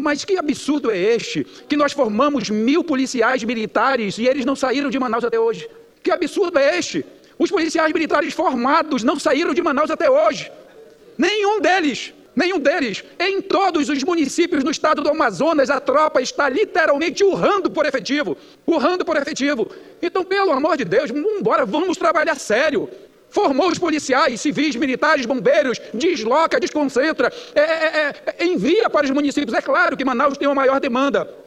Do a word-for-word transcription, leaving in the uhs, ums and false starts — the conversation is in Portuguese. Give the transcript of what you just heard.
Mas que absurdo é este, que nós formamos mil policiais militares e eles não saíram de Manaus até hoje? Que absurdo é este? Os policiais militares formados não saíram de Manaus até hoje. Nenhum deles, nenhum deles. Em todos os municípios no estado do Amazonas, a tropa está literalmente urrando por efetivo. Urrando por efetivo. Então, pelo amor de Deus, vamos embora, vamos trabalhar sério. Formou os policiais, civis, militares, bombeiros, desloca, desconcentra, é, é, é, envia para os municípios. É claro que Manaus tem uma maior demanda.